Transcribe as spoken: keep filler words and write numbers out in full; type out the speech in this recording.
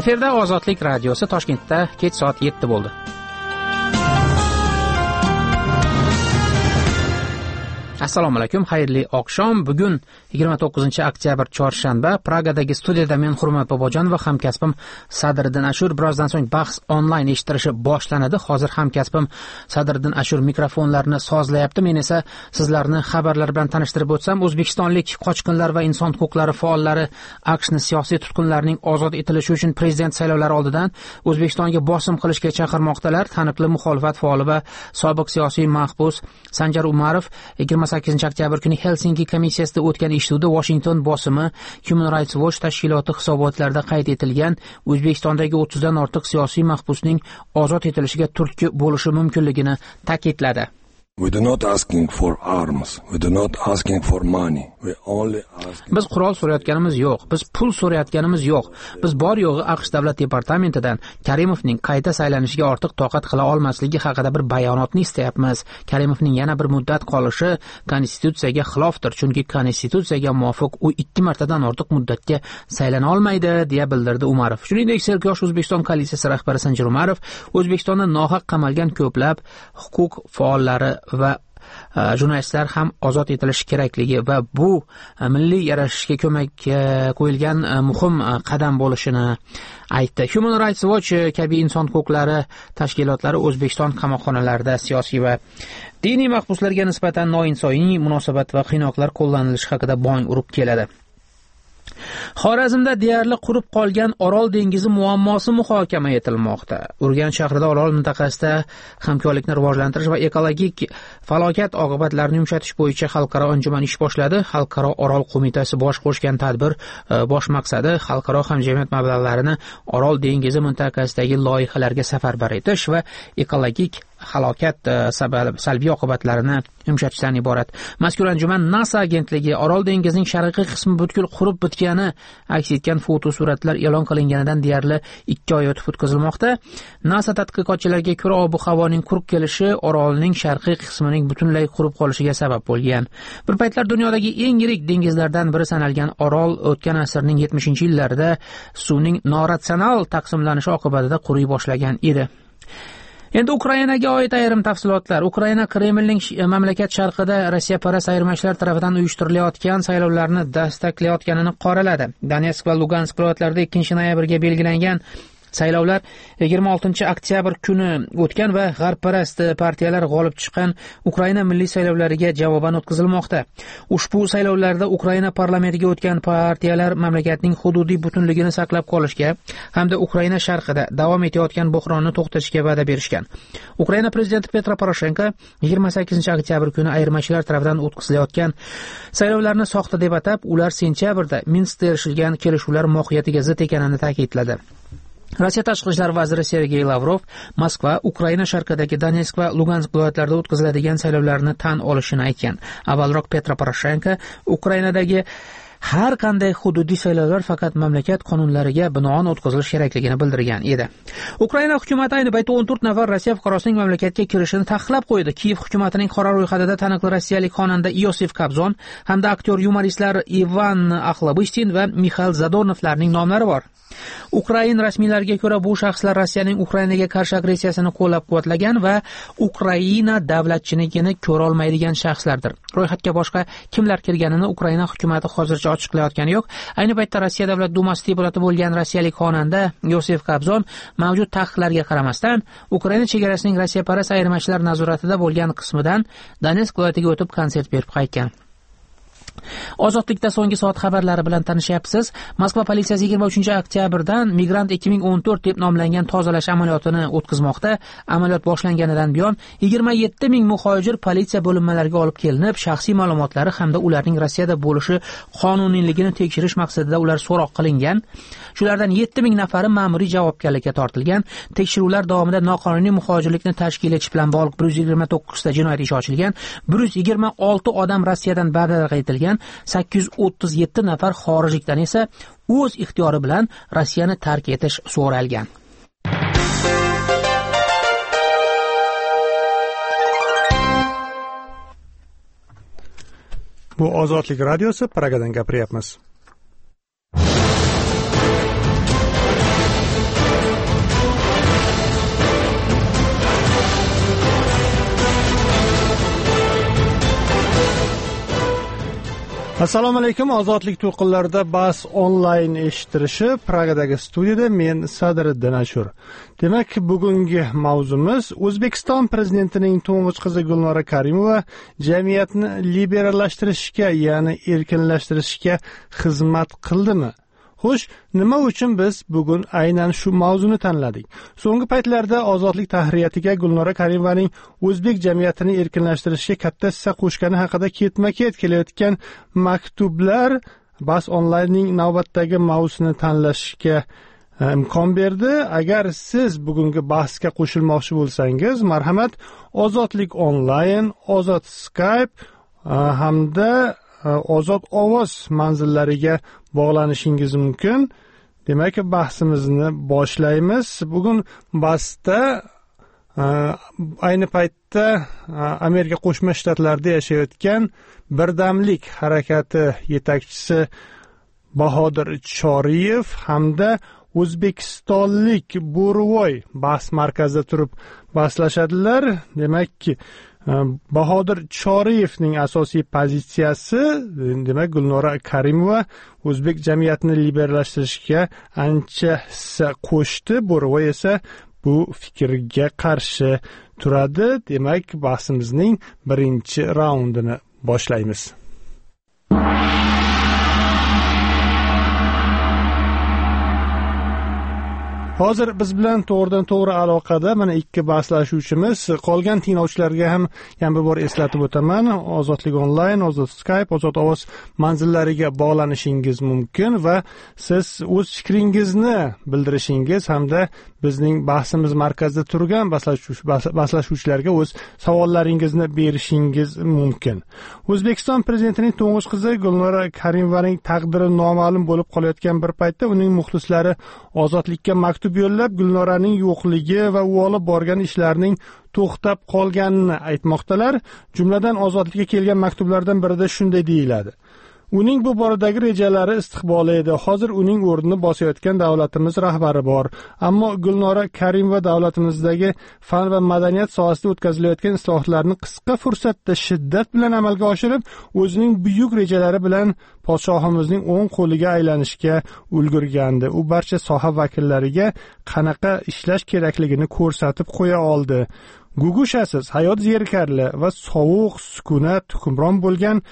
Efirda Ozodlik radiosi. Toshkentda kech soat yetti bo'ldi. Assalomu alaykum, xayrli oqshom. Bugun yigirma to'qqizinchi oktyabr chorshanba. Pragadagi studiyada men Hurmat Bobojon va hamkasbim Sadriddin Ashur. Birozdan so'ng bahs onlayn eshitilishi boshlanadi. Hozir hamkasbim Sadriddin Ashur mikrofonlarni sozlayapti. Men esa sizlarni xabarlar bilan tanishtirib o'tsam, O'zbekistonlik qochqinlar va inson huquqlari faollari AQShni siyosiy tutqunlarning ozod etilishi uchun prezident saylovlari oldidan O'zbekistonga bosim qilishga chaqirmoqdalar. Taniqli muxolifat faoli va sobiq siyosiy mahbus Sanjar Umarov yigirma sakkizinchi oktyabr kuni Helsinki komissiyasida o'tgan eshituvda Washington bosimi Human Rights Watch tashkiloti hisobotlarida qayd etilgan O'zbekistondagi o'ttizdan ortiq siyosiy mahbusning ozod etilishiga turtki bo'lishi mumkinligini ta'kidladi. We do not asking for arms. We do not asking for money. We only asking... Biz qurol so'rayotganimiz yo'q. Biz pul so'rayotganimiz yo'q. Biz bor yo'g'i AQSh davlat departamentidan Karimovning qayta saylanishiga ortiq toqat qila olmasligi haqida bir bayonotni istayapmiz. Karimovning yana bir muddat qolishi konstitutsiyaga xilofdir, chunki konstitutsiyaga muvofiq u ikki martadan ortiq muddatga saylana olmaydi, deya bildirdi Umarov. Shuningdek, Seryosh O'zbekiston koalitsiyasi rahbari Sanjar Umarov O'zbekistonda nohaq qamalgan ko'plab huquq faollari va jurnalistlar ham ozod etilishi kerakligi va bu milliy yarashishga ko'mak qo'yilgan muhim qadam bo'lishini aytdi. Human Rights Watch kabi inson huquqlari tashkilotlari O'zbekiston qamoqxonalarida siyosiy va diniy mahbuslarga nisbatan noinsoniy munosabat va qiynoqlar qo'llanilishi haqida bong urib keladi. Xorazmda deyarli qurib qolgan Orol dengizi muammosi muhokama etilmoqda. Urganch shahrida Orol mintaqasida hamkorlikni rivojlantirish va ekologik falokat oqibatlarini yumshatish bo'yicha xalqaro anjuman ish boshladi. Xalqaro Orol qo'mitasi bosh qo'shgan tadbir bosh maqsadi xalqaro hamjamiyat mablag'larini Orol dengizi mintaqasidagi loyihalarga safarbar etish va ekologik halokat sabab salbiy oqibatlarini yumshatishdan iborat. Mazkur anjuman NASA agentligi Orol dengizining sharqiy qismi butkul qurib bitgani aks etgan fotosuratlar e'lon qilinganidan deyarli ikki oy o'tib o'tkazilmoqda. NASA tadqiqotchilariga ko'ra, ob-havoning qurib kelishi Orolning sharqiy qismining butunlay qurib qolishiga sabab bo'lgan. Bir paytlar dunyodagi eng yirik dengizlardan biri sanalgan Orol o'tgan asrning yetmishinchi yillarida suvning noratsional taqsimlanishi oqibatida quriy boshlagan edi. Endi Ukrainaga oid ayrim tafsilotlar. Ukraina Kremlning mamlakat sharqida Rossiyaparast ayirmachilar tomonidan uyushtirilayotgan saylovlarni dastaklayotganini qoraladi. Donetsk va Lugansk viloyatlarida ikkinchi noyabrga belgilangan saylovlar yigirma oltinchi oktyabr kuni o'tgan va g'arbparast partiyalar g'olib chiqqan Ukraina milliy saylovlariga javoban o'tkazilmoqda. Ushbu saylovlarda Ukraina parlamentiga o'tgan partiyalar mamlakatning hududiy butunligini saqlab qolishga hamda Ukraina sharqida davom etayotgan buhronni to'xtatishga va'da berishgan. Ukraina prezidenti Petro Poroshenko yigirma sakkizinchi oktyabr kuni ayirmachilar tomonidan o'tkazilayotgan saylovlarni soxta deb atab, ular sentyabrda Minskda erishilgan kelishuvlar mohiyatiga zid ekanini ta'kidladi. Rossiya tashqi ishlar vaziri Sergey Lavrov Moskva Ukraina sharqidagi Donetsk va Lugansk viloyatlarida o'tkaziladigan saylovlarni tan olishini aytgan. Avvalroq Petro Poroshenko Ukrainadagi har qanday hududiy saylovlar faqat mamlakat qonunlariga binoan o'tkazilishi kerakligini bildirgan edi. Ukraina hukumati ayni paytda o'n to'rt nafar Rossiya fuqarosining mamlakatga kirishini taqiqlab qo'ydi. Kiyev hukumatining qora ro'yxatida taniqli rossiyalik xonanda Iosif Kobzon hamda aktyor yumoristlar Ivan Axlobistin va Mixail Zadonovlarning nomlari bor. Ukrain rasmiylariga ko'ra, bu shaxslar Rossiyaning Ukrainaga qarshi agressiyasini qo'llab-quvvatlagan va Ukraina davlatchiligini ko'ra olmaydigan shaxslardir. Ro'yxatga boshqa kimlar kirganini Ukraina hukumati hozircha ochiqlayotgani yo'q. Ayni paytda Rossiya davlat dumasi deputati bo'lgan rossiyalik xonanda Iosif Kobzon mavjud taqiqlarga qaramasdan Ukraina chegarasining Rossiyaparast ayirmachilar nazoratida bo'lgan qismidan Donetsk viloyatiga o'tib konsert berib qaytgan. Ozodlikda so'nggi soat xabarlari bilan tanishyapsiz. Moskva politsiyasi yigirma uchinchi oktyabrdan Migrant ikki ming o'n to'rt deb nomlangan tozalash amaliyotini o'tkazmoqda. Amaliyot boshlanganidan buyon yigirma yetti ming muhojir politsiya bo'linmalariga olib kelinib, shaxsiy ma'lumotlari hamda ularning Rossiyada bo'lishi qonuniyligini tekshirish maqsadida ular so'roq qilingan. Shulardan yetti ming nafari ma'muriy javobgarlikka tortilgan. Tekshiruvlar davomida noqonuniy muhojirlikni tashkil etish bilan bog'liq bir yuz yigirma to'qqizta jinoyat ishi ochilgan. bir yuz yigirma olti odam Rossiyadan badarg'a etilgan. sakkiz yuz o'ttiz yetti nafar xorijlikdan esa o'z ixtiyori bilan Rossiyani tark etish so'ralgan. Bu Ozodlik radiosi, Pragadan gapiryapmiz. Assalomu alaykum. Ozodlik to'lqinlarida bas onlayn eshittirishi Pragadagi studiyada men Sadriddin Ashur. Demak, bugungi mavzumiz O'zbekiston prezidentining to'ng'ich qizi Gulnora Karimova jamiyatni liberallashtirishga, ya'ni erkinlashtirishga xizmat qildimi? Xo'sh, nima uchun biz bugun aynan shu mavzuni tanladik? So'nggi paytlarda ozodlik tahriyatiga Gulnora Karimovaning o'zbek jamiyatini erkinlashtirishga katta hissa qo'shgani haqida ketma-ket kelayotgan maktublar bas onlaynning navbatdagi mavzusini tanlashga imkon berdi. Agar siz bugungi bahsga qo'shilmoqchi bo'lsangiz, marhamat, Ozodlik onlayn, Ozod Skype hamda Ozod ovoz manzillariga bog'lanishingiz mumkin. Demak, bahsimizni boshlaymiz. Bugun bahsda ayni paytda Amerika Qo'shma Shtatlarida yashayotgan Birdamlik harakati yetakchisi Bahodir Choriyev hamda o'zbekistonlik Bo'rivoy bahs markazida turib bahslashadilar. Demakki, Bahodir Choriyevning asosiy pozitsiyasi, demak, Gulnora Karimova o'zbek jamiyatini liberallashtirishga ancha hissa qo'shdi. Bo'rivoy esa bu fikrga qarshi turadi. Demak, bahsimizning birinchi raundini boshlaymiz. Hozir biz bilan to'g'ridan to'g'ri aloqada mana ikki bahslashuvchimiz. Qolgan tinglovchilarga ham yana bir bor eslatib o'taman. Ozodlik onlayn, Ozod Skype, Ozod ovoz manzillariga bog'lanishingiz mumkin va siz o'z fikringizni bildirishingiz hamda bizning bahsimiz markazida turgan bahslashuvchilarga o'z savollaringizni berishingiz mumkin. O'zbekiston prezidentining to'ng'ich qizi Gulnora Karimovaning taqdiri noma'lum bo'lib qolayotgan bir paytda uning muxlislari ozodlikka maktub yo'llab Gulnoraning yo'qligi va u olib borgan ishlarining to'xtab qolganini aytmoqdalar. Jumladan ozodlikka kelgan maktublardan birida shunday deyiladi: uning bu boradagi rejalari istiqbolli edi. Hozir uning o'rnini bosayotgan davlatimiz rahbari bor. Ammo Gulnora Karimova davlatimizdagi fan va madaniyat sohasida o'tkazilayotgan islohotlarni qisqa fursatda shiddat bilan amalga oshirib, o'zining buyuk rejalari bilan podshohimizning o'ng qo'liga aylanishga ulgurgandi. U barcha soha vakillariga qanaqa ishlash kerakligini ko'rsatib qo'ya oldi. Gugushasiz, hayot zerikarli va sovuq, sukunat hukmron bo'lgan